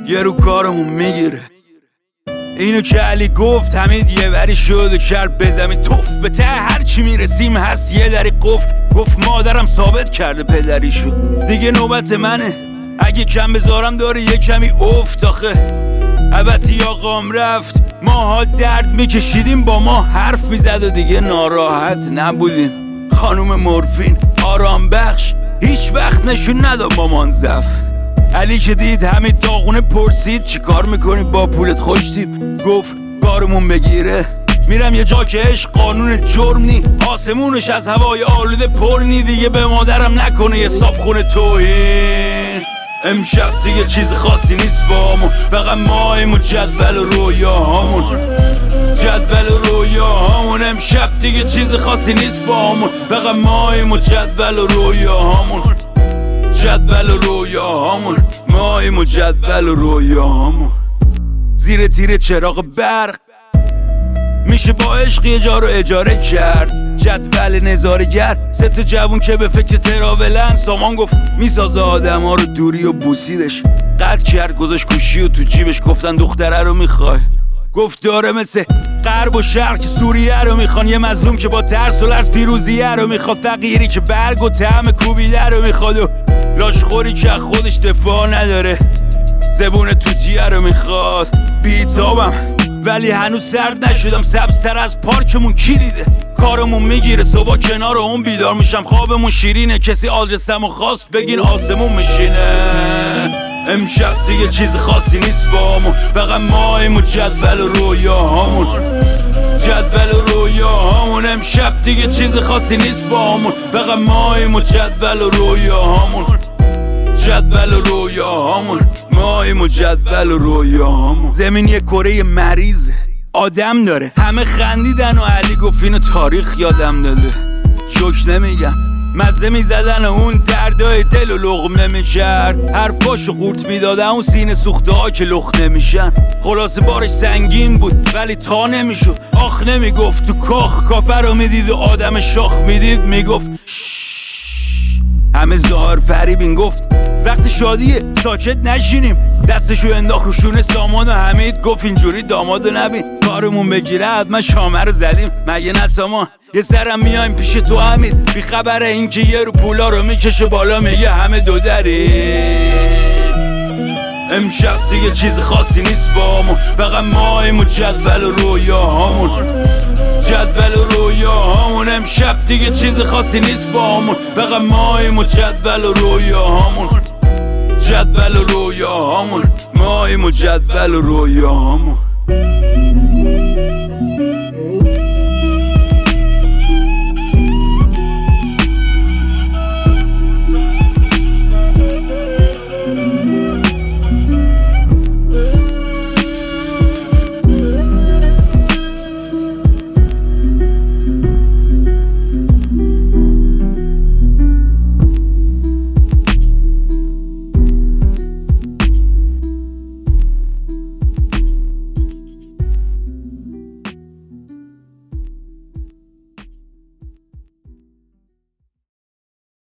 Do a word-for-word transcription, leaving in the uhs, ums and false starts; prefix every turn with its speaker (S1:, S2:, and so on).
S1: یه رو کارمون میگیره. اینو که علی گفت حمید یه وری شد و کرد به زمین توف. به ته هر چی میرسیم هست یه دری قفل. گفت مادرم ثابت کرده پدری شد. دیگه نوبت منه اگه کم بذارم داره یه کمی افت. آخه البته آقام رفت ماها درد میکشیدیم با ما حرف میزد و دیگه ناراحت نبودیم. خانوم مورفین آرام بخش هیچ وقت نشون نداد مامان زف. علی که دید همین داغونه پرسید چی کار میکنی با پولت خوشتیب. گفت کارمون بگیره میرم یه جا که عشق قانون جرم نی. آسمونش از هوای آلوده پر نی. دیگه به مادرم نکنه یه صابخونه توهین. امشب دیگه چیز خاصی نیست با همون، فقط ماییم و جدول و رویاهامون. جدول و رویاهامون امشب دیگه چیز خاصی نیست با همون، فقط ماییم و جدول و رویاهامون. جدول و رویاهامون ماییم و جدول و رویاهامون. زیر تیر چراغ برق میشه با عشق یه جا رو اجاره کرد. جدول نظارگر سه تا جوون که به فکر تراولن. سامان گفت میسازه آدم ها رو دوری و بوسیدش. قد کرد گذاشت گوشی و تو جیبش. گفتن دختره رو میخوای؟ گفت داره مثل غرب و شرق که سوریه رو میخوان. یه مظلوم که با ترس و لرز پیروزیه رو میخواد. فقیری که برگ و طعم کوبیده رو میخواد و لاشخوری که خودش دفاع نداره. زبون توتیه رو میخواد. بیتابم ولی هنوز سرد نشدم. سبزتر از پارکمون کی دیده؟ کارمون میگیره صبح کنار اون بیدار میشم. خوابمون شیرینه کسی آدرسمو خواست بگین آسمون میشینه. امشب دیگه چیز خاصی نیست با همون، فقط ماییم و جدول و رویاهامون. جدول و رویاهامون امشب دیگه چیز خاصی نیست با همون، فقط ماییم و جدول و رویاهامون. جدول و رویاهامون ماییم و جدول و رویاهامون. زمین یه کره مریضه آدم داره. همه خندیدن و علی گفت اینو تاریخ یادم داده. جوک نمیگم مزه میزدن و اون دردای دل و لغم نمیکرد. حرفاشو قورت میدادن اون سینه سوخته ها که لخت نمیشن. خلاصه بارش سنگین بود ولی تا نمیشد. آخ نمیگفت تو کاخ کافر رو میدید و آدم شاخ میدید میگفت همه ظاهر فریبین. گفت وقت شادیه ساکت نشینیم. دستشو انداخت رو شونه سامان و حمید. گفت اینجوری دامادو نبین کارمون بگیره حتما شامه رو زدیم. مگه نه سامان؟ یه سرم میایم پیش تو حمید. بی خبره این که یه رو پولا رو میکشه بالا میگه همه دو دری. امشب دیگه چیز خاصی نیست با همون، فقط ماییم و جدول و رویاهامون. جدول و رویاهامون امشب دیگه چیز خاصی نیست با همون، فقط ماییم و جدول و رویاهامون. جدول و رویاهامون ماییم و جدول و رویاهامون.